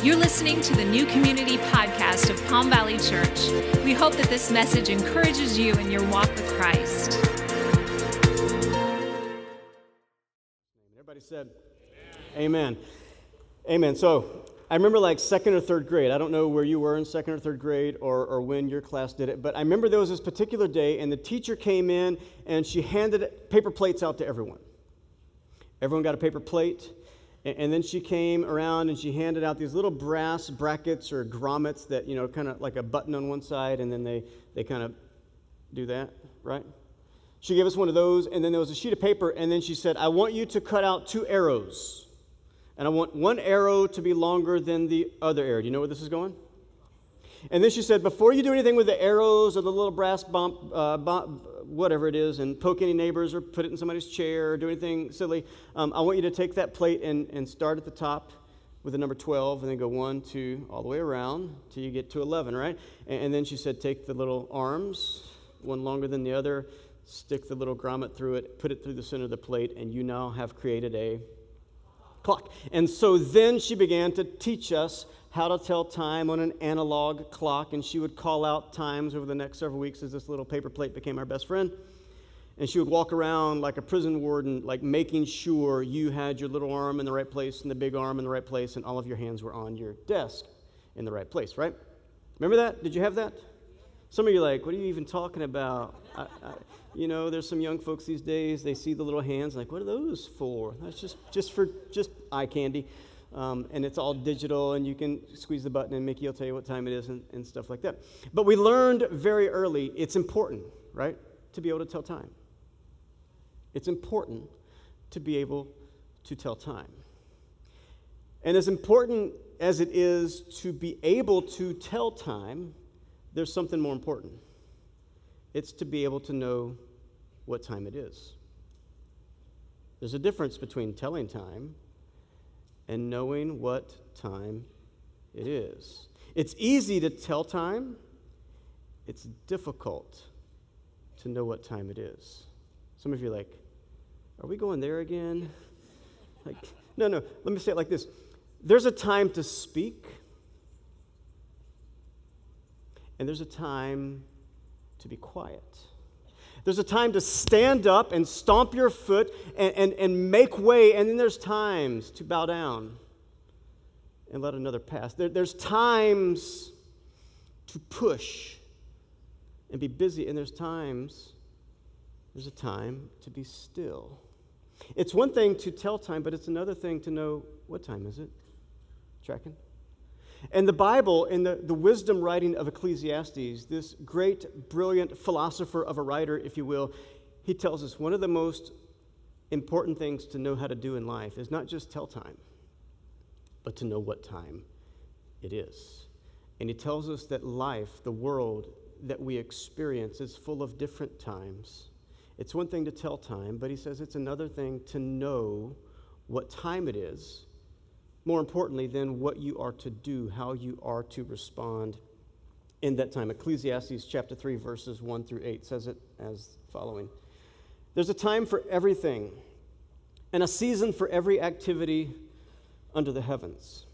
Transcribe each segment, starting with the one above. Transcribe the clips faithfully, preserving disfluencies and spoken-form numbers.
You're listening to the New Community Podcast of Palm Valley Church. We hope that this message encourages you in your walk with Christ. Everybody said, Amen. Amen. Amen. So, I remember like second or third grade. I don't know where you were in second or third grade or, or when your class did it, but I remember there was this particular day and the teacher came in and she handed paper plates out to everyone. Everyone got a paper plate. And then she came around and she handed out these little brass brackets or grommets that, you know, kind of like a button on one side, and then they, they kind of do that, right? She gave us one of those, and then there was a sheet of paper, and then she said, I want you to cut out two arrows. And I want one arrow to be longer than the other arrow. Do you know where this is going? And then she said, before you do anything with the arrows or the little brass bump, uh, bump whatever it is, and poke any neighbors or put it in somebody's chair or do anything silly, um, I want you to take that plate and, and start at the top with the number twelve and then go one, two, all the way around till you get to eleven, right? And, and then she said, take the little arms, one longer than the other, stick the little grommet through it, put it through the center of the plate, and you now have created a clock. And so then she began to teach us how to tell time on an analog clock, and she would call out times over the next several weeks as this little paper plate became our best friend. And she would walk around like a prison warden, like making sure you had your little arm in the right place and the big arm in the right place, and all of your hands were on your desk in the right place, right? Remember that? Did you have that? Some of you are like, what are you even talking about? I, I, you know, there's some young folks these days, they see the little hands, like, what are those for? That's just, just for just eye candy. Um, and it's all digital, and you can squeeze the button, and Mickey will tell you what time it is and, and stuff like that. But we learned very early it's important, right, to be able to tell time. It's important to be able to tell time. And as important as it is to be able to tell time, there's something more important. It's to be able to know what time it is. There's a difference between telling time and knowing what time it is. It's easy to tell time. It's difficult to know what time it is. Some of you are like, are we going there again? Like, no, no, let me say it like this. There's a time to speak, and there's a time to be quiet. There's a time to stand up and stomp your foot and, and, and make way, and then there's times to bow down and let another pass. There, there's times to push and be busy, and there's times, there's a time to be still. It's one thing to tell time, but it's another thing to know what time is it. Tracking? And the Bible, in the, the wisdom writing of Ecclesiastes, this great, brilliant philosopher of a writer, if you will, he tells us one of the most important things to know how to do in life is not just tell time, but to know what time it is. And he tells us that life, the world that we experience, is full of different times. It's one thing to tell time, but he says it's another thing to know what time it is. More importantly than what you are to do, how you are to respond in that time. Ecclesiastes chapter three, verses one through eight says it as following. There's a time for everything, and a season for every activity under the heavens.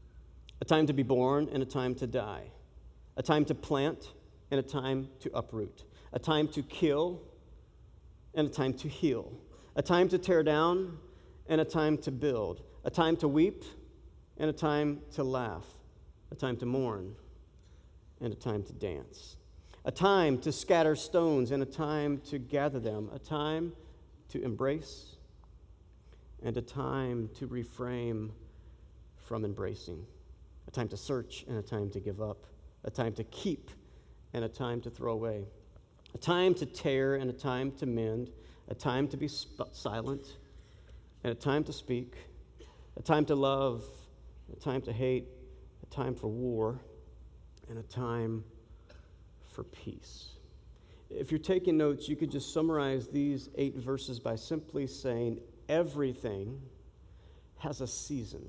A time to be born and a time to die. A time to plant and a time to uproot. A time to kill and a time to heal. A time to tear down and a time to build. A time to weep and a time to laugh, a time to mourn, and a time to dance, a time to scatter stones, and a time to gather them, a time to embrace, and a time to refrain from embracing, a time to search, and a time to give up, a time to keep, and a time to throw away, a time to tear, and a time to mend, a time to be sp- silent, and a time to speak, a time to love, a time to hate, a time for war, and a time for peace. If you're taking notes, you could just summarize these eight verses by simply saying everything has a season.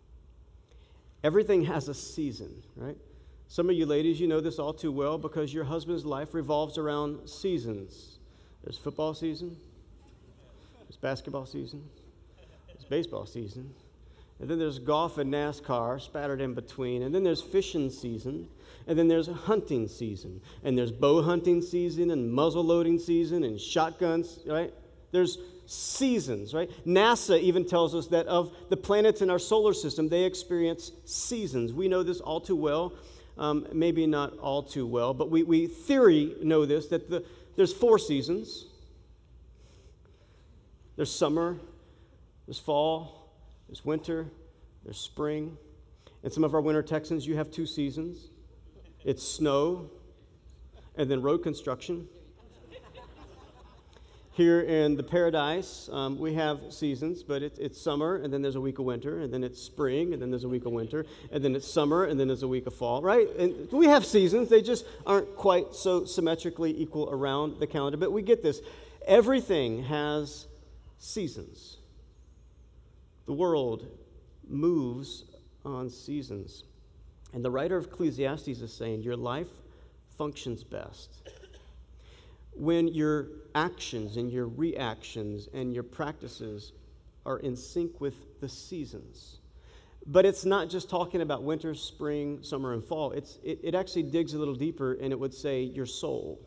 Everything has a season, right? Some of you ladies, you know this all too well because your husband's life revolves around seasons. There's football season, there's basketball season, there's baseball season, And then there's golf and NASCAR spattered in between. And then there's fishing season. And then there's hunting season. And there's bow hunting season and muzzle loading season and shotguns, right? There's seasons, right? NASA even tells us that of the planets in our solar system, they experience seasons. We know this all too well. Um, maybe not all too well, but we, we theory know this, that the, there's four seasons. There's summer, there's fall, there's winter, there's spring. And some of our winter Texans, you have two seasons. It's snow and then road construction. Here in the paradise, um, we have seasons, but it, it's summer, and then there's a week of winter, and then it's spring, and then there's a week of winter, and then it's summer, and then there's a week of fall, right? And we have seasons. They just aren't quite so symmetrically equal around the calendar, but we get this. Everything has seasons. The world moves on seasons. And the writer of Ecclesiastes is saying your life functions best when your actions and your reactions and your practices are in sync with the seasons. But it's not just talking about winter, spring, summer, and fall. It's, it, it actually digs a little deeper, and it would say your soul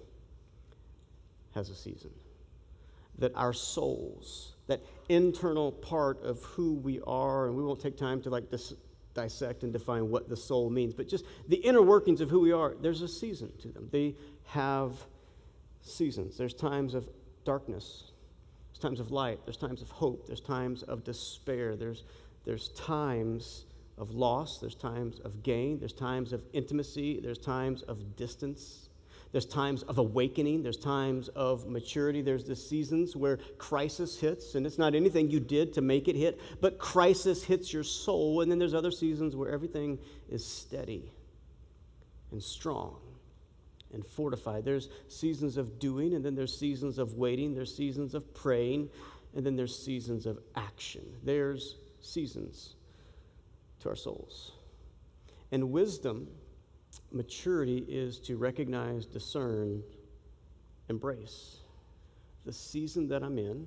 has a season. That our souls, that internal part of who we are, and we won't take time to like dis- dissect and define what the soul means, but just the inner workings of who we are, there's a season to them. They have seasons. There's times of darkness. There's times of light. There's times of hope. There's times of despair. There's, there's times of loss. There's times of gain. There's times of intimacy. There's times of distance. There's times of awakening. There's times of maturity. There's the seasons where crisis hits, and it's not anything you did to make it hit, but crisis hits your soul. And then there's other seasons where everything is steady and strong and fortified. There's seasons of doing, and then there's seasons of waiting. There's seasons of praying, and then there's seasons of action. There's seasons to our souls. And wisdom, maturity, is to recognize, discern, embrace the season that I'm in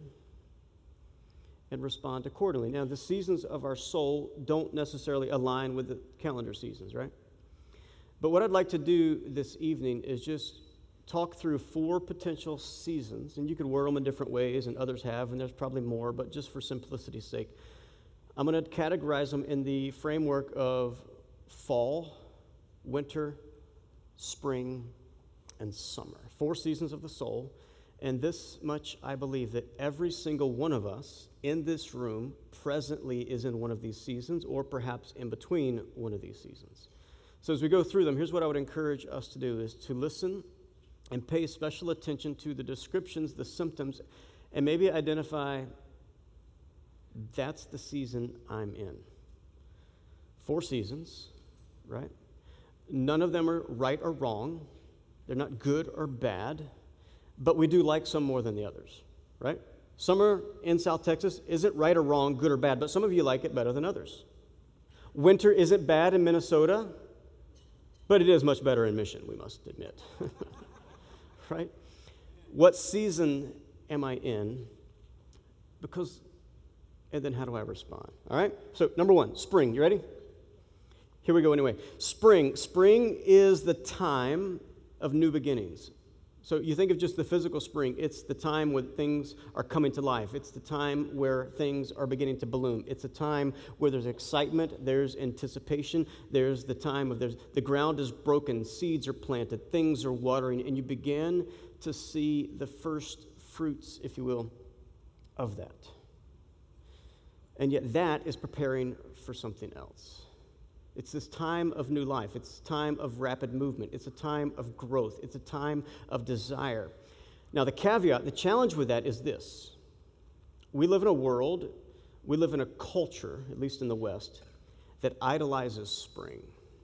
and respond accordingly. Now, the seasons of our soul don't necessarily align with the calendar seasons, right? But what I'd like to do this evening is just talk through four potential seasons, and you could word them in different ways, and others have, and there's probably more, but just for simplicity's sake, I'm going to categorize them in the framework of fall, winter, spring, and summer. Four seasons of the soul, and this much I believe that every single one of us in this room presently is in one of these seasons, or perhaps in between one of these seasons. So as we go through them, here's what I would encourage us to do, is to listen and pay special attention to the descriptions, the symptoms, and maybe identify that's the season I'm in. Four seasons, right? None of them are right or wrong. They're not good or bad, but we do like some more than the others, right? Summer in South Texas isn't right or wrong, good or bad, but some of you like it better than others. Winter isn't bad in Minnesota, but it is much better in Mission, we must admit. Right? What season am I in? Because, and then how do I respond? All right? So, number one, spring. You ready? Here we go anyway. Spring. Spring is the time of new beginnings. So you think of just the physical spring. It's the time when things are coming to life. It's the time where things are beginning to bloom. It's a time where there's excitement, there's anticipation, there's the time of there's the ground is broken, seeds are planted, things are watering, and you begin to see the first fruits, if you will, of that. And yet that is preparing for something else. It's this time of new life. It's a time of rapid movement. It's a time of growth. It's a time of desire. Now, the caveat, the challenge with that is this. We live in a world, we live in a culture, at least in the West, that idolizes spring.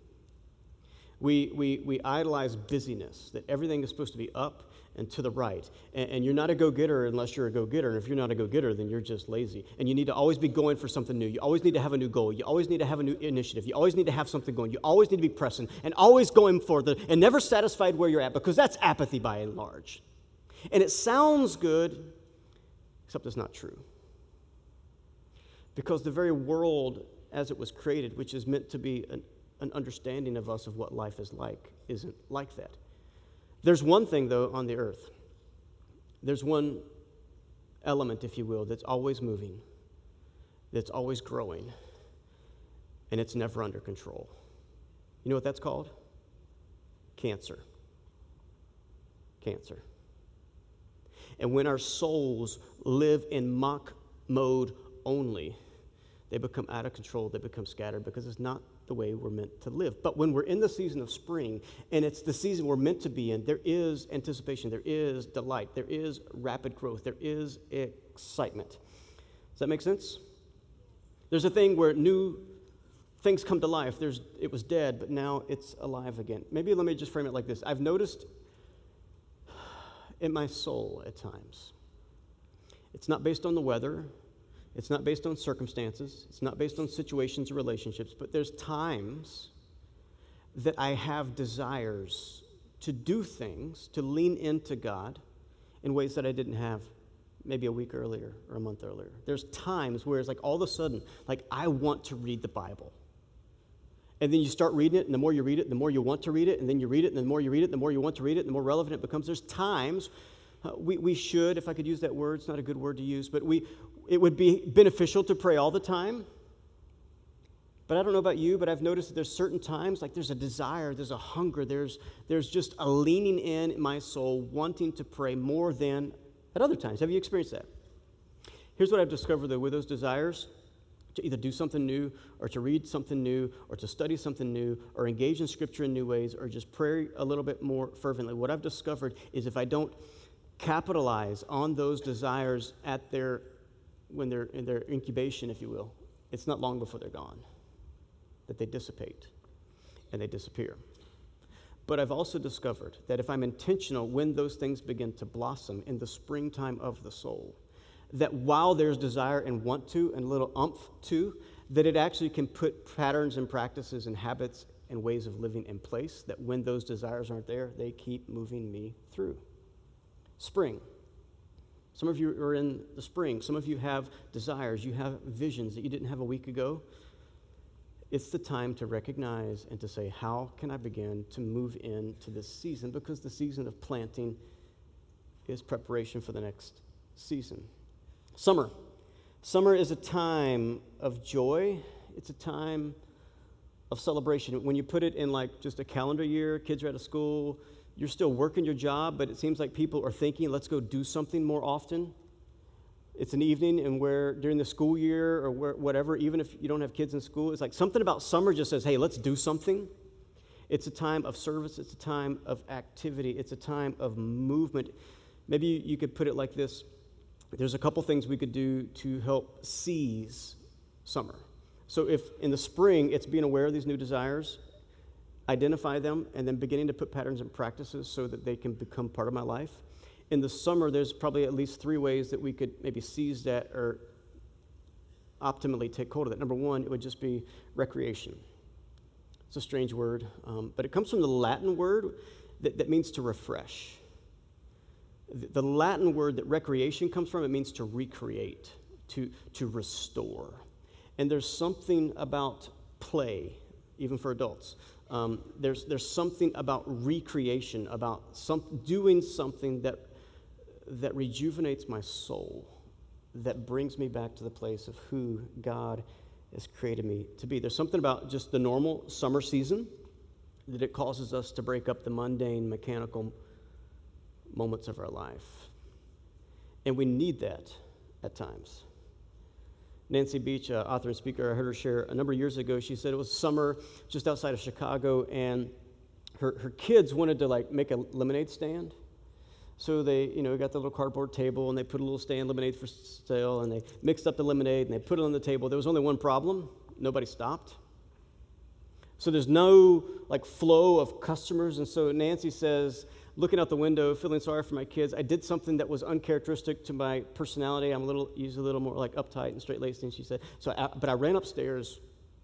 We, we, we idolize busyness, that everything is supposed to be up and to the right. And, and you're not a go-getter unless you're a go-getter. And if you're not a go-getter, then you're just lazy. And you need to always be going for something new. You always need to have a new goal. You always need to have a new initiative. You always need to have something going. You always need to be pressing and always going for the, and never satisfied where you're at, because that's apathy by and large. And it sounds good, except it's not true. Because the very world as it was created, which is meant to be an, an understanding of us of what life is like, isn't like that. There's one thing, though, on the earth. There's one element, if you will, that's always moving, that's always growing, and it's never under control. You know what that's called? Cancer. Cancer. And when our souls live in mock mode only, they become out of control, they become scattered, because it's not the way we're meant to live. But when we're in the season of spring, and it's the season we're meant to be in, there is anticipation, there is delight, there is rapid growth, there is excitement. Does that make sense? There's a thing where new things come to life. There's, it was dead, but now it's alive again. Maybe let me just frame it like this. I've noticed in my soul at times, it's not based on the weather, it's not based on circumstances, it's not based on situations or relationships, but there's times that I have desires to do things, to lean into God in ways that I didn't have maybe a week earlier or a month earlier. There's times where it's like all of a sudden, like I want to read the Bible. And then you start reading it, and the more you read it, the more you want to read it, and then you read it, and the more you read it, the more you want to read it, the more relevant it becomes. There's times uh, we, we should, if I could use that word, it's not a good word to use, but we it would be beneficial to pray all the time. But I don't know about you, but I've noticed that there's certain times, like there's a desire, there's a hunger, there's there's just a leaning in in my soul, wanting to pray more than at other times. Have you experienced that? Here's what I've discovered, though, with those desires, to either do something new, or to read something new, or to study something new, or engage in Scripture in new ways, or just pray a little bit more fervently. What I've discovered is if I don't capitalize on those desires at their, when they're in their incubation, if you will, it's not long before they're gone, that they dissipate and they disappear. But I've also discovered that if I'm intentional when those things begin to blossom in the springtime of the soul, that while there's desire and want to and a little umph to, that it actually can put patterns and practices and habits and ways of living in place, that when those desires aren't there, they keep moving me through. Spring. Some of you are in the spring. Some of you have desires. You have visions that you didn't have a week ago. It's the time to recognize and to say, how can I begin to move into this season? Because the season of planting is preparation for the next season. Summer. Summer is a time of joy. It's a time of celebration. When you put it in like just a calendar year, kids are out of school, you're still working your job, but it seems like people are thinking, let's go do something more often. It's an evening, and where during the school year or where, whatever, even if you don't have kids in school, it's like something about summer just says, hey, let's do something. It's a time of service. It's a time of activity. It's a time of movement. Maybe you, you could put it like this. There's a couple things we could do to help seize summer. So if in the spring it's being aware of these new desires, identify them, and then beginning to put patterns and practices so that they can become part of my life. In the summer, there's probably at least three ways that we could maybe seize that or optimally take hold of that. Number one, it would just be recreation. It's a strange word, um, but it comes from the Latin word that, that means to refresh. The, the Latin word that recreation comes from, it means to recreate, to, to restore. And there's something about play, even for adults. Um, there's, there's something about recreation, about some, doing something that that rejuvenates my soul, that brings me back to the place of who God has created me to be. There's something about just the normal summer season that it causes us to break up the mundane, mechanical moments of our life. And we need that at times. Nancy Beach, uh, author and speaker, I heard her share a number of years ago. She said it was summer just outside of Chicago, and her, her kids wanted to like make a lemonade stand. So they, you know, got the little cardboard table, and they put a little stand, lemonade for sale, and they mixed up the lemonade, and they put it on the table. There was only one problem. Nobody stopped. So there's no, like, flow of customers. And so Nancy says, looking out the window, feeling sorry for my kids, I did something that was uncharacteristic to my personality. I'm a little, usually a little more, like, uptight and straight-laced, and she said. So, I, but I ran upstairs,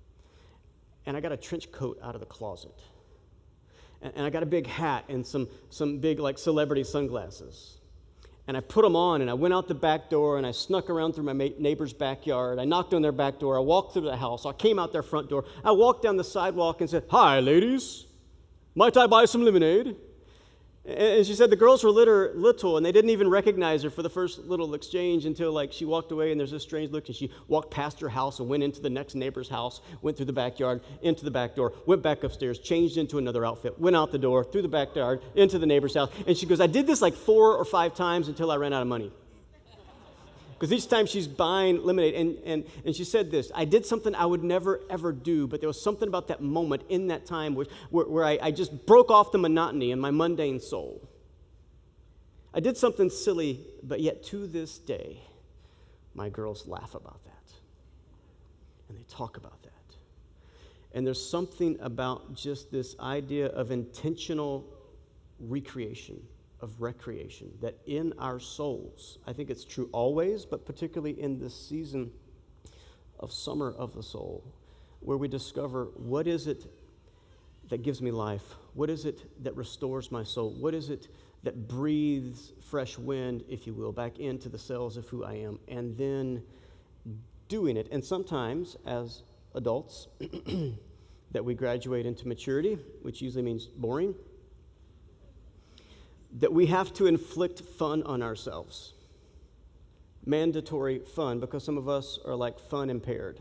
and I got a trench coat out of the closet. And I got a big hat and some, some big, like, celebrity sunglasses. And I put them on, and I went out the back door, and I snuck around through my neighbor's backyard. I knocked on their back door. I walked through the house. I came out their front door. I walked down the sidewalk and said, "Hi, ladies. Might I buy some lemonade?" And she said the girls were little, and they didn't even recognize her for the first little exchange until, like, she walked away, and there's this strange look, and she walked past her house and went into the next neighbor's house, went through the backyard, into the back door, went back upstairs, changed into another outfit, went out the door, through the backyard, into the neighbor's house. And she goes, "I did this like four or five times until I ran out of money." Because each time she's buying lemonade, and, and, and she said this, "I did something I would never, ever do, but there was something about that moment in that time where, where, where I, I just broke off the monotony in my mundane soul. I did something silly, but yet to this day, my girls laugh about that. And they talk about that. And there's something about just this idea of intentional recreation, of recreation, that in our souls, I think it's true always, but particularly in this season of summer of the soul, where we discover, what is it that gives me life? What is it that restores my soul? What is it that breathes fresh wind, if you will, back into the cells of who I am? And then doing it. And sometimes, as adults, that we graduate into maturity, which usually means boring, that we have to inflict fun on ourselves. Mandatory fun, because some of us are like fun impaired.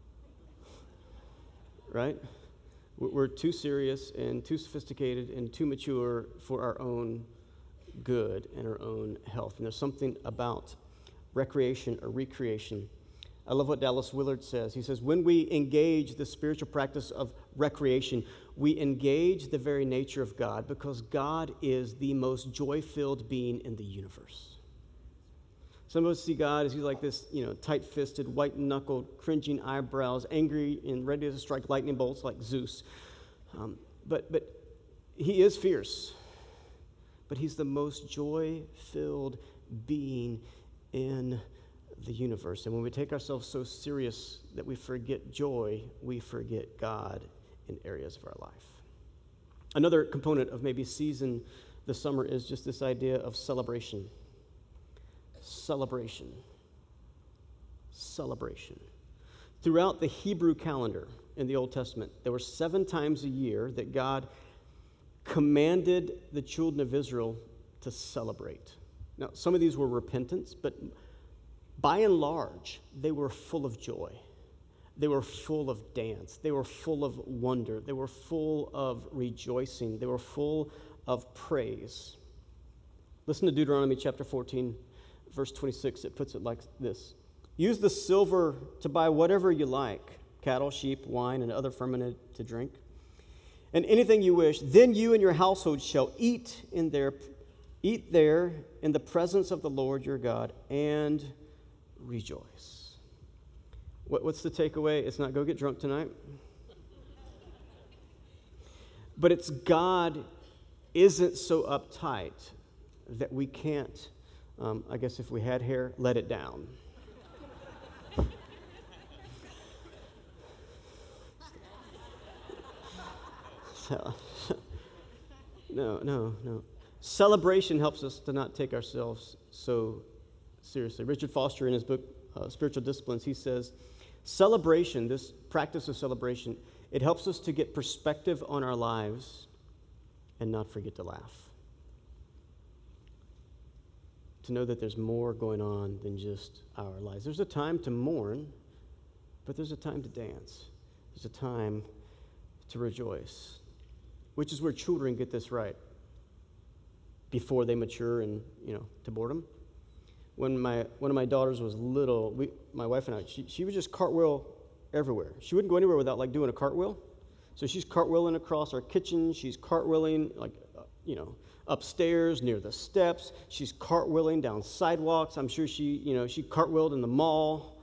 Right? We're too serious and too sophisticated and too mature for our own good and our own health. And there's something about recreation or recreation. I love what Dallas Willard says. He says, when we engage the spiritual practice of recreation, we engage the very nature of God, because God is the most joy-filled being in the universe. Some of us see God as he's like this, you know, tight-fisted, white-knuckled, cringing eyebrows, angry and ready to strike lightning bolts like Zeus. Um, but but he is fierce. But he's the most joy-filled being in the universe. And when we take ourselves so serious that we forget joy, we forget God in areas of our life. Another component of maybe season the summer is just this idea of celebration. Celebration. Celebration. Throughout the Hebrew calendar in the Old Testament, there were seven times a year that God commanded the children of Israel to celebrate. Now, some of these were repentance, but by and large, they were full of joy. They were full of dance. They were full of wonder. They were full of rejoicing. They were full of praise. Listen to Deuteronomy chapter fourteen, verse twenty-six. It puts it like this. Use the silver to buy whatever you like, cattle, sheep, wine, and other fermented to drink, and anything you wish. Then you and your household shall eat in their, eat there in the presence of the Lord your God, and rejoice. What, what's the takeaway? It's not go get drunk tonight. But it's God isn't so uptight that we can't, um, I guess if we had hair, let it down. So, no, no, no. Celebration helps us to not take ourselves so seriously. Richard Foster, in his book, uh, Spiritual Disciplines, he says, celebration, this practice of celebration, it helps us to get perspective on our lives and not forget to laugh. To know that there's more going on than just our lives. There's a time to mourn, but there's a time to dance. There's a time to rejoice, which is where children get this right before they mature and, you know, to boredom. When my one of my daughters was little, we, my wife and I, she, she would just cartwheel everywhere. She wouldn't go anywhere without, like, doing a cartwheel. So she's cartwheeling across our kitchen. She's cartwheeling, like, uh, you know, upstairs near the steps. She's cartwheeling down sidewalks. I'm sure she, you know, she cartwheeled in the mall.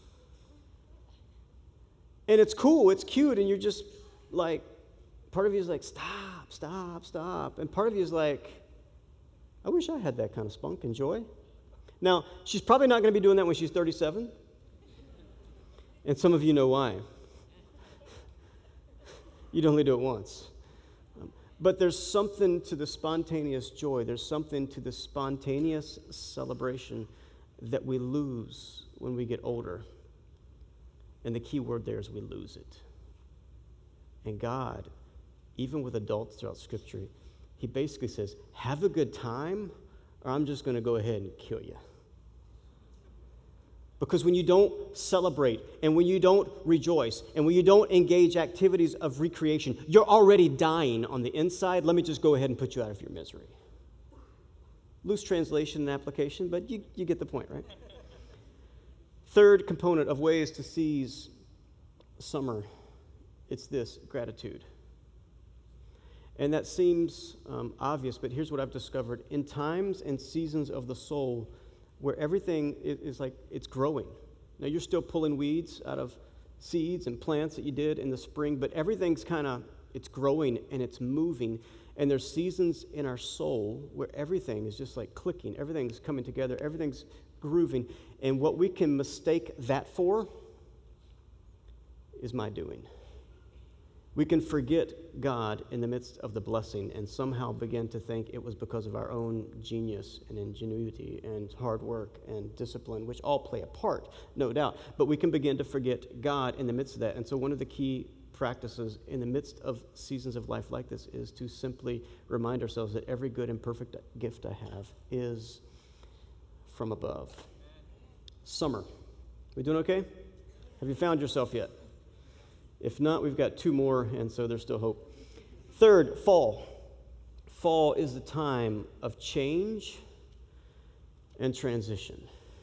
And it's cool. It's cute. And you're just, like, part of you is like, stop, stop, stop. And part of you is like, I wish I had that kind of spunk and joy. Now, she's probably not going to be doing that when she's thirty-seven. And some of you know why. You'd only do it once. Um, But there's something to the spontaneous joy. There's something to the spontaneous celebration that we lose when we get older. And the key word there is we lose it. And God, even with adults throughout Scripture, he basically says, have a good time, or I'm just going to go ahead and kill you. Because when you don't celebrate, and when you don't rejoice, and when you don't engage activities of recreation, you're already dying on the inside. Let me just go ahead and put you out of your misery. Loose translation and application, but you, you get the point, right? Third component of ways to seize summer, it's this, gratitude. And that seems um, obvious, but here's what I've discovered. In times and seasons of the soul where everything is, is like it's growing. Now, you're still pulling weeds out of seeds and plants that you did in the spring, but everything's kind of, it's growing and it's moving. And there's seasons in our soul where everything is just like clicking. Everything's coming together. Everything's grooving. And what we can mistake that for is my doing. We can forget God in the midst of the blessing and somehow begin to think it was because of our own genius and ingenuity and hard work and discipline, which all play a part, no doubt. But we can begin to forget God in the midst of that. And so one of the key practices in the midst of seasons of life like this is to simply remind ourselves that every good and perfect gift I have is from above. Summer. We doing okay? Have you found yourself yet? If not, we've got two more, and so there's still hope. Third, fall. Fall is the time of change and transition.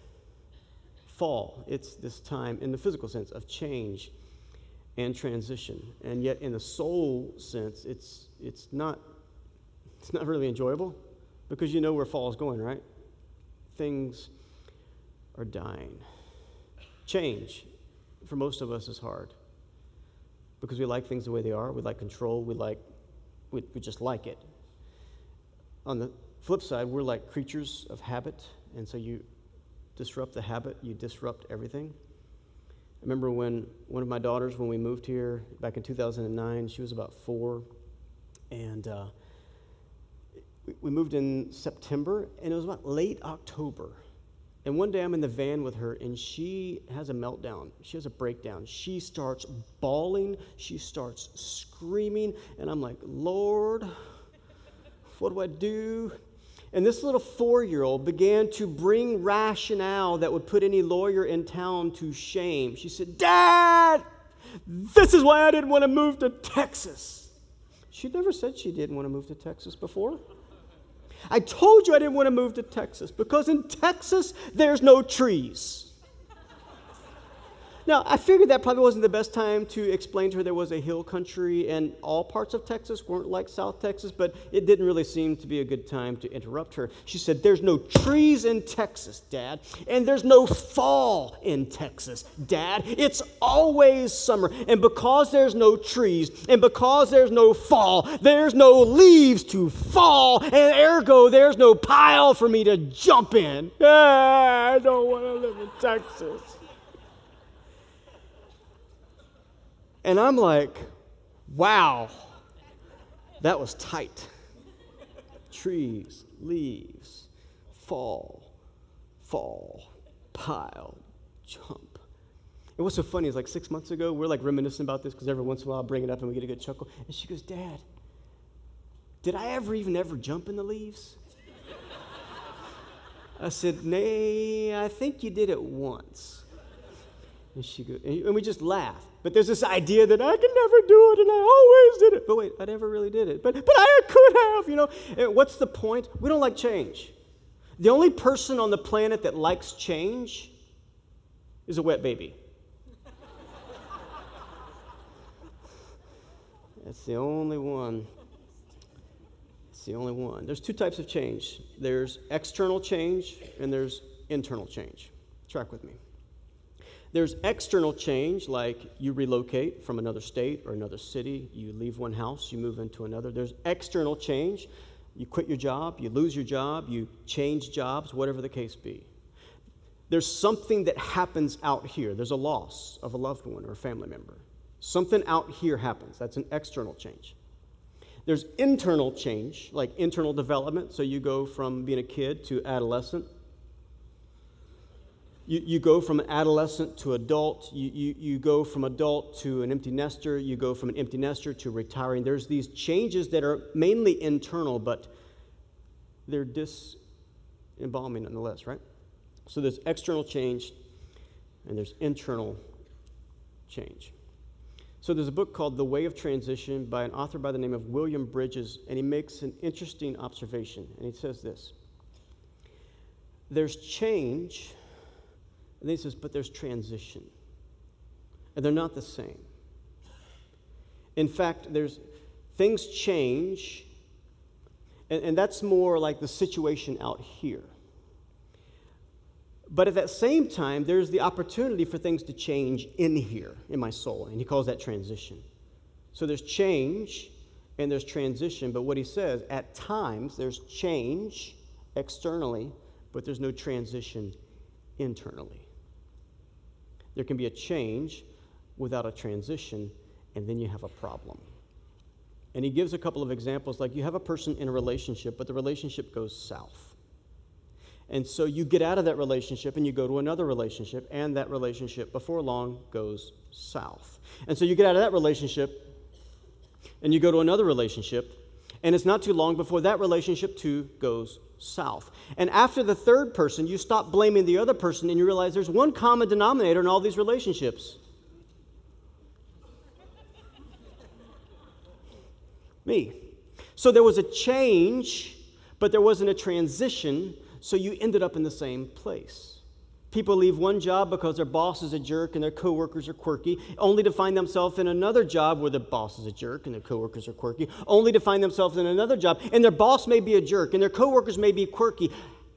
Fall, it's this time in the physical sense of change and transition. And yet in the soul sense, it's it's not it's not really enjoyable because you know where fall is going, right? Things are dying. Change, for most of us, is hard. Because we like things the way they are. We like control. We like, we, we just like it. On the flip side, we're like creatures of habit. And so you disrupt the habit, you disrupt everything. I remember when one of my daughters, when we moved here back in two thousand nine, she was about four. And uh, we, we moved in September, and it was about late October. And one day I'm in the van with her, and she has a meltdown. She has a breakdown. She starts bawling. She starts screaming. And I'm like, Lord, what do I do? And this little four-year-old began to bring rationale that would put any lawyer in town to shame. She said, Dad, this is why I didn't want to move to Texas. She never said she didn't want to move to Texas before. I told you I didn't want to move to Texas because in Texas, there's no trees. Now, I figured that probably wasn't the best time to explain to her there was a hill country and all parts of Texas weren't like South Texas, but it didn't really seem to be a good time to interrupt her. She said, there's no trees in Texas, Dad, and there's no fall in Texas, Dad. It's always summer, and because there's no trees and because there's no fall, there's no leaves to fall, and ergo, there's no pile for me to jump in. Ah, I don't want to live in Texas. And I'm like, wow, that was tight. Trees, leaves, fall, fall, pile, jump. And what's so funny is like six months ago, we're like reminiscing about this because every once in a while I bring it up and we get a good chuckle. And she goes, Dad, did I ever even ever jump in the leaves? I said, nay, I think you did it once. And she goes, and we just laugh. But there's this idea that I can never do it, and I always did it. But wait, I never really did it. But but I could have, you know. And what's the point? We don't like change. The only person on the planet that likes change is a wet baby. That's the only one. It's the only one. There's two types of change. There's external change, and there's internal change. Track with me. There's external change, like you relocate from another state or another city. You leave one house, you move into another. There's external change. You quit your job, you lose your job, you change jobs, whatever the case be. There's something that happens out here. There's a loss of a loved one or a family member. Something out here happens. That's an external change. There's internal change, like internal development. So you go from being a kid to adolescent. You, you go from adolescent to adult. You, you, you go from adult to an empty nester. You go from an empty nester to retiring. There's these changes that are mainly internal, but they're disembalming nonetheless, right? So there's external change and there's internal change. So there's a book called The Way of Transition by an author by the name of William Bridges, and he makes an interesting observation, and he says this. There's change, and then he says, but there's transition, and they're not the same. In fact, there's things change, and, and that's more like the situation out here. But at that same time, there's the opportunity for things to change in here, in my soul, and he calls that transition. So there's change and there's transition, but what he says, at times there's change externally, but there's no transition internally. There can be a change without a transition, and then you have a problem. And he gives a couple of examples, like you have a person in a relationship, but the relationship goes south. And so you get out of that relationship and you go to another relationship, and that relationship before long goes south. And so you get out of that relationship and you go to another relationship, and it's not too long before that relationship too goes south. And after the third person, you stop blaming the other person and you realize there's one common denominator in all these relationships. Me. So there was a change, but there wasn't a transition. So you ended up in the same place. People leave one job because their boss is a jerk and their coworkers are quirky, only to find themselves in another job where the boss is a jerk and their coworkers are quirky, only to find themselves in another job and their boss may be a jerk and their coworkers may be quirky.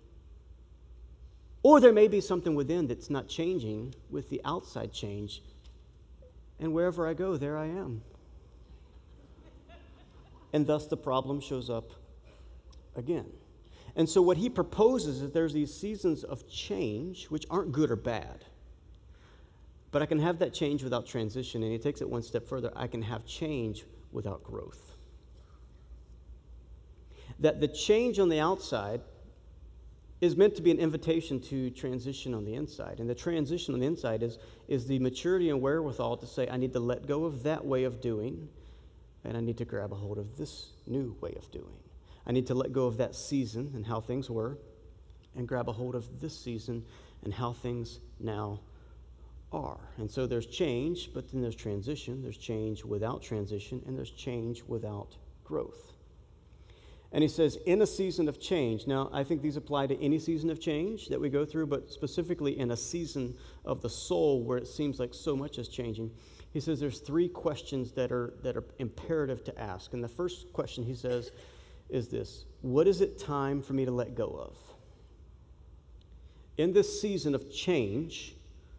Or there may be something within that's not changing with the outside change. And wherever I go, there I am. And thus the problem shows up again. And so what he proposes is there's these seasons of change, which aren't good or bad. But I can have that change without transition, and he takes it one step further. I can have change without growth. That the change on the outside is meant to be an invitation to transition on the inside. And the transition on the inside is, is the maturity and wherewithal to say, I need to let go of that way of doing, and I need to grab a hold of this new way of doing. I need to let go of that season and how things were and grab a hold of this season and how things now are. And so there's change, but then there's transition. There's change without transition, and there's change without growth. And he says, in a season of change, now I think these apply to any season of change that we go through, but specifically in a season of the soul where it seems like so much is changing, he says there's three questions that are that are imperative to ask. And the first question, he says, is this: what is it time for me to let go of? In this season of change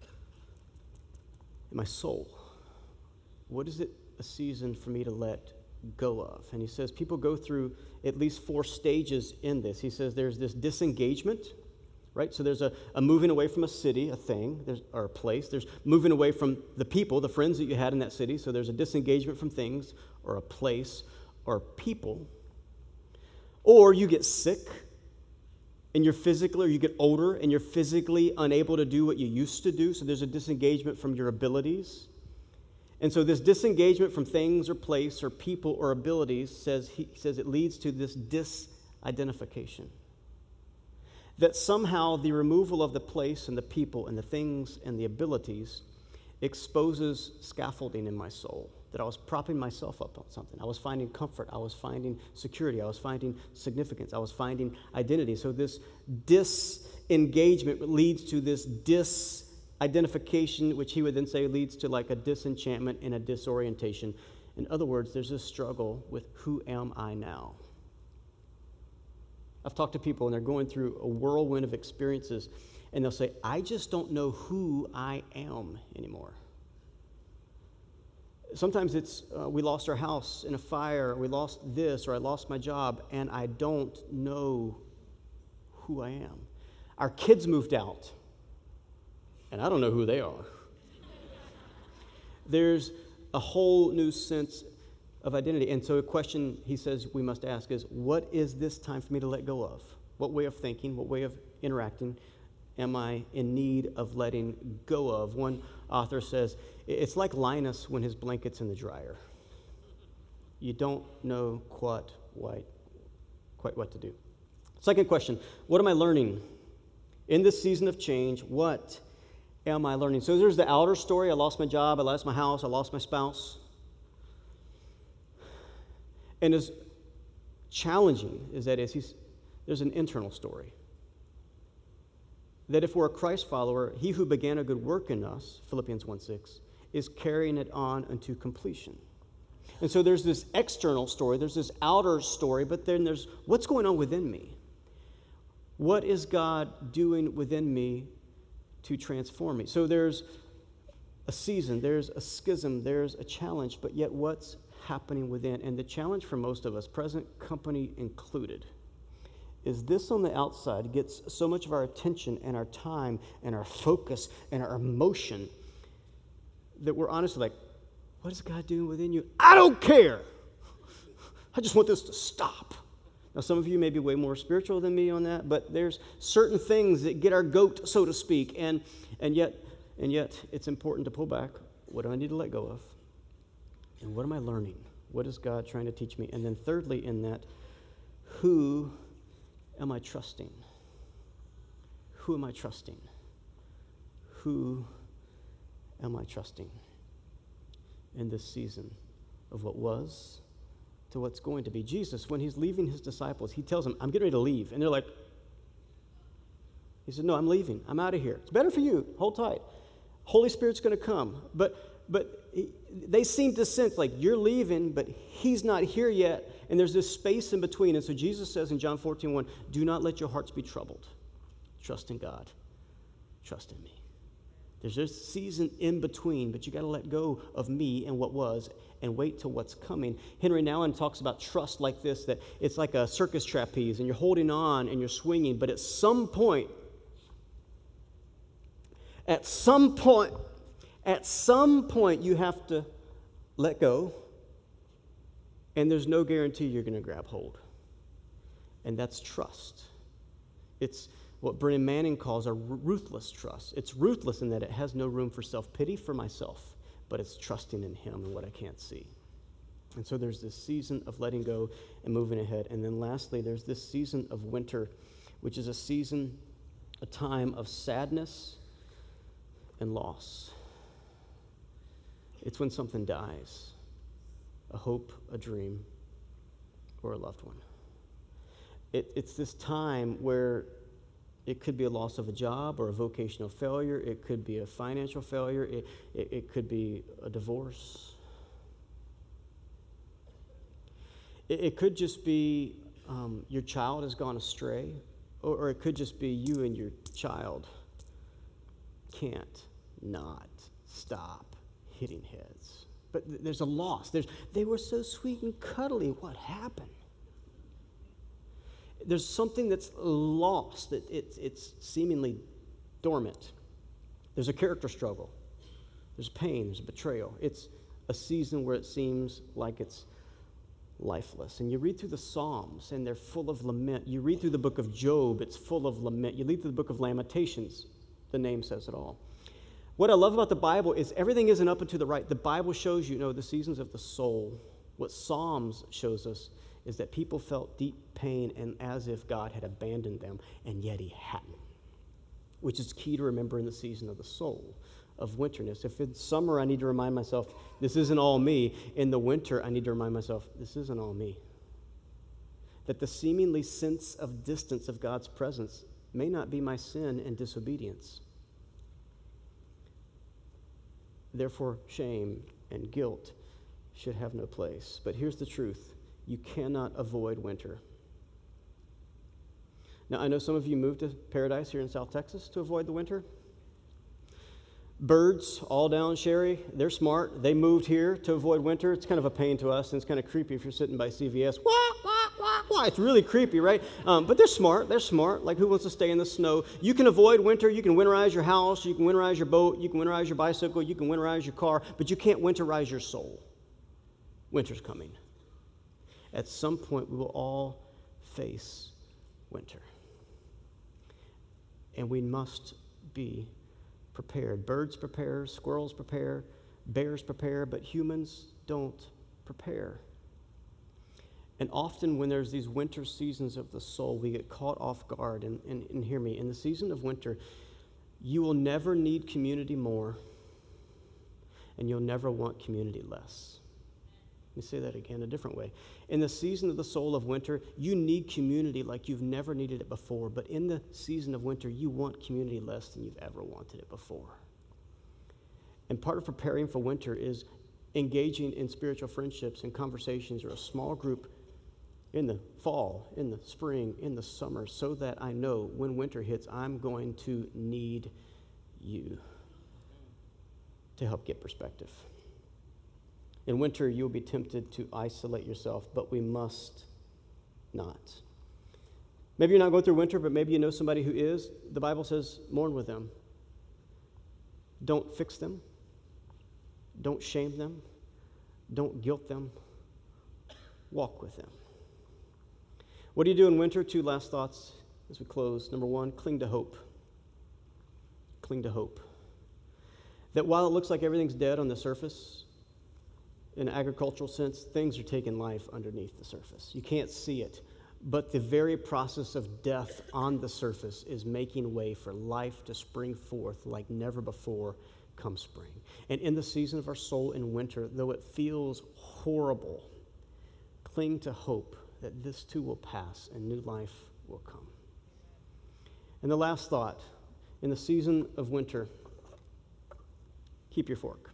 in my soul, what is it a season for me to let go of? And he says people go through at least four stages in this. He says there's this disengagement, right? So there's a, a moving away from a city, a thing, there's, or a place. There's moving away from the people, the friends that you had in that city. So there's a disengagement from things or a place or people. Or you get sick and you're physically, or you get older and you're physically unable to do what you used to do. So there's a disengagement from your abilities. And so this disengagement from things or place or people or abilities says he says it leads to this disidentification. That somehow the removal of the place and the people and the things and the abilities exposes scaffolding in my soul. That I was propping myself up on something. I was finding comfort. I was finding security. I was finding significance. I was finding identity. So this disengagement leads to this disidentification, which he would then say leads to like a disenchantment and a disorientation. In other words, there's this struggle with who am I now? I've talked to people and they're going through a whirlwind of experiences and they'll say, I just don't know who I am anymore. Sometimes it's, uh, we lost our house in a fire, or we lost this, or I lost my job, and I don't know who I am. Our kids moved out, and I don't know who they are. There's a whole new sense of identity. And so a question he says we must ask is, what is this time for me to let go of? What way of thinking, what way of interacting am I in need of letting go of? One author says, it's like Linus when his blanket's in the dryer. You don't know quite what, quite what to do. Second question, what am I learning? In this season of change, what am I learning? So there's the outer story. I lost my job, I lost my house, I lost my spouse. And as challenging as that is, he's, there's an internal story. That if we're a Christ follower, he who began a good work in us, Philippians one six, is carrying it on unto completion. And so there's this external story, there's this outer story, but then there's what's going on within me. What is God doing within me to transform me? So there's a season, there's a schism, there's a challenge, but yet what's happening within? And the challenge for most of us, present company included, is this on the outside gets so much of our attention and our time and our focus and our emotion that we're honestly like, what is God doing within you? I don't care. I just want this to stop. Now, some of you may be way more spiritual than me on that, but there's certain things that get our goat, so to speak, and and yet and yet it's important to pull back. What do I need to let go of? And what am I learning? What is God trying to teach me? And then thirdly in that, who am I trusting? Who am I trusting? Who am I trusting in this season of what was to what's going to be? Jesus, when he's leaving his disciples, he tells them, I'm getting ready to leave. And they're like, he said, no, I'm leaving. I'm out of here. It's better for you. Hold tight. Holy Spirit's going to come. But but he, they seem to sense like you're leaving, but he's not here yet. And there's this space in between. And so Jesus says in John fourteen one, do not let your hearts be troubled. Trust in God. Trust in me. There's this season in between, but you got to let go of me and what was and wait till what's coming. Henry Nouwen talks about trust like this, that it's like a circus trapeze, and you're holding on and you're swinging, but at some point, at some point, at some point, you have to let go, and there's no guarantee you're going to grab hold. And that's trust. It's what Brennan Manning calls a ruthless trust. It's ruthless in that it has no room for self-pity for myself, but it's trusting in him and what I can't see. And so there's this season of letting go and moving ahead. And then lastly, there's this season of winter, which is a season, a time of sadness and loss. It's when something dies, a hope, a dream, or a loved one. It, it's this time where it could be a loss of a job or a vocational failure. It could be a financial failure. It, it, it could be a divorce. It, it could just be um, your child has gone astray, or, or it could just be you and your child can't not stop hitting heads. But th- there's a loss. There's, they were so sweet and cuddly. What happened? There's something that's lost, that it's, it's seemingly dormant. There's a character struggle. There's pain. There's a betrayal. It's a season where it seems like it's lifeless. And you read through the Psalms, and they're full of lament. You read through the book of Job, it's full of lament. You read through the book of Lamentations, the name says it all. What I love about the Bible is everything isn't up and to the right. The Bible shows you, you know, the seasons of the soul. What Psalms shows us is that people felt deep pain and as if God had abandoned them, and yet he hadn't, which is key to remember in the season of the soul, of winterness. If in summer I need to remind myself, this isn't all me, in the winter I need to remind myself, this isn't all me. That the seemingly sense of distance of God's presence may not be my sin and disobedience. Therefore, shame and guilt should have no place. But here's the truth. You cannot avoid winter. Now, I know some of you moved to Paradise here in South Texas to avoid the winter. Birds all down Sherry, they're smart. They moved here to avoid winter. It's kind of a pain to us, and it's kind of creepy if you're sitting by C V S. Wah, wah, wah, wah. It's really creepy, right? Um, but they're smart. They're smart. Like, who wants to stay in the snow? You can avoid winter. You can winterize your house. You can winterize your boat. You can winterize your bicycle. You can winterize your car. But you can't winterize your soul. Winter's coming. At some point, we will all face winter. And we must be prepared. Birds prepare, squirrels prepare, bears prepare, but humans don't prepare. And often when there's these winter seasons of the soul, we get caught off guard. And, and, and hear me, in the season of winter, you will never need community more, and you'll never want community less. Let me say that again a different way. In the season of the soul of winter, you need community like you've never needed it before. But in the season of winter, you want community less than you've ever wanted it before. And part of preparing for winter is engaging in spiritual friendships and conversations or a small group in the fall, in the spring, in the summer, so that I know when winter hits, I'm going to need you to help get perspective. In winter, you'll be tempted to isolate yourself, but we must not. Maybe you're not going through winter, but maybe you know somebody who is. The Bible says, mourn with them. Don't fix them. Don't shame them. Don't guilt them. Walk with them. What do you do in winter? Two last thoughts as we close. Number one, cling to hope. Cling to hope. That while it looks like everything's dead on the surface, in an agricultural sense, things are taking life underneath the surface. You can't see it, but the very process of death on the surface is making way for life to spring forth like never before come spring. And in the season of our soul in winter, though it feels horrible, cling to hope that this too will pass and new life will come. And the last thought, in the season of winter, keep your fork.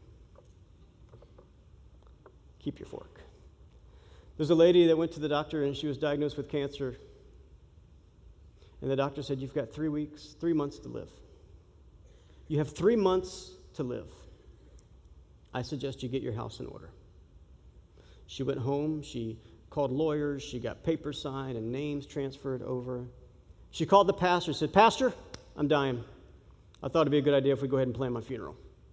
Keep your fork. There's a lady that went to the doctor and she was diagnosed with cancer. And the doctor said, you've got three weeks, three months to live. You have three months to live. I suggest you get your house in order. She went home, she called lawyers, she got papers signed and names transferred over. She called the pastor and said, Pastor, I'm dying. I thought it'd be a good idea if we go ahead and plan my funeral.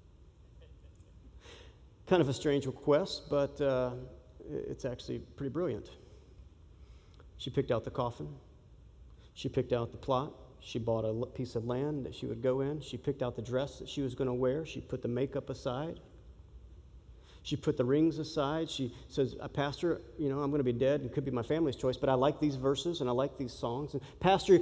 Kind of a strange request, but uh, it's actually pretty brilliant. She picked out the coffin. She picked out the plot. She bought a piece of land that she would go in. She picked out the dress that she was going to wear. She put the makeup aside. She put the rings aside. She says, Pastor, you know, I'm going to be dead. It could be my family's choice, but I like these verses and I like these songs. And Pastor,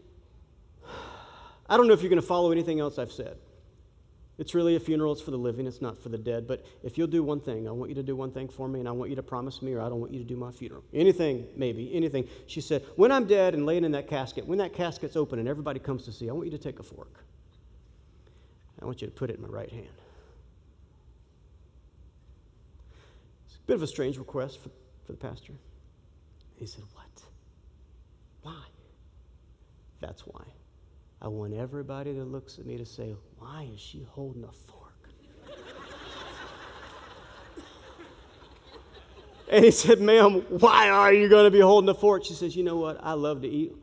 I don't know if you're going to follow anything else I've said. It's really a funeral. It's for the living. It's not for the dead. But if you'll do one thing, I want you to do one thing for me, and I want you to promise me, or I don't want you to do my funeral. Anything, maybe, anything. She said, when I'm dead and laying in that casket, when that casket's open and everybody comes to see, I want you to take a fork. I want you to put it in my right hand. It's a bit of a strange request for, for the pastor. He said, what? Why? That's why. I want everybody that looks at me to say, why is she holding a fork? And he said, ma'am, why are you going to be holding a fork? She says, you know what? I love to eat.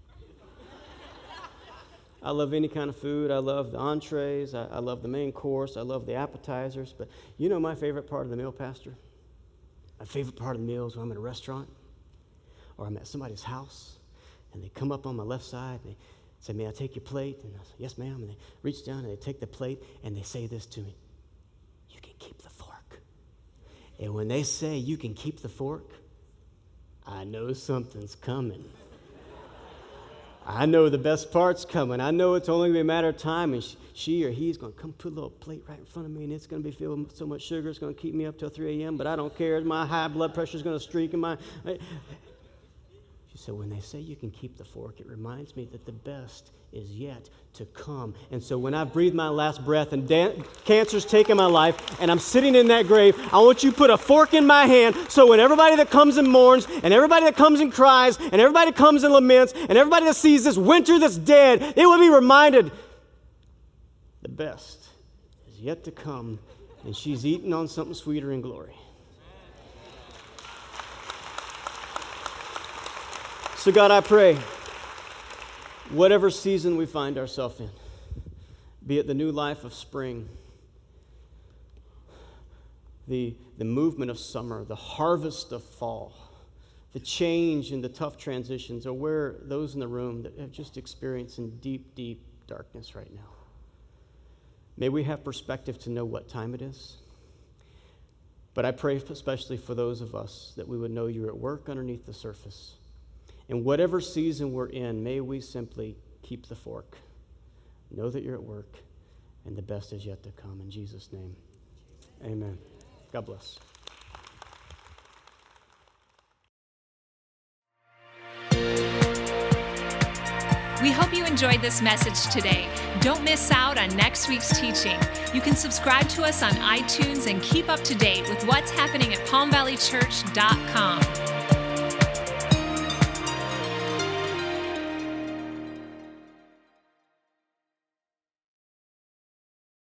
I love any kind of food. I love the entrees. I, I love the main course. I love the appetizers. But you know my favorite part of the meal, Pastor? My favorite part of the meal is when I'm at a restaurant or I'm at somebody's house and they come up on my left side and they say, may I take your plate? And I say, yes, ma'am. And they reach down and they take the plate and they say this to me, you can keep the fork. And when they say you can keep the fork, I know something's coming. I know the best part's coming. I know it's only going to be a matter of time, and she or he's going to come put a little plate right in front of me, and it's going to be filled with so much sugar, it's going to keep me up till three a.m., but I don't care. My high blood pressure is going to streak in my... She said, when they say you can keep the fork, it reminds me that the best is yet to come. And so when I've breathed my last breath and dan- cancer's taken my life and I'm sitting in that grave, I want you to put a fork in my hand so when everybody that comes and mourns and everybody that comes and cries and everybody that comes and laments and everybody that sees this winter that's dead, it will be reminded the best is yet to come, and she's eating on something sweeter in glory. So God, I pray, whatever season we find ourselves in, be it the new life of spring, the, the movement of summer, the harvest of fall, the change and the tough transitions, or where those in the room that have just experienced in deep, deep darkness right now. May we have perspective to know what time it is. But I pray especially for those of us that we would know you're at work underneath the surface. In whatever season we're in, may we simply keep the fork. Know that you're at work, and the best is yet to come. In Jesus' name, amen. God bless. We hope you enjoyed this message today. Don't miss out on next week's teaching. You can subscribe to us on iTunes and keep up to date with what's happening at palm valley church dot com.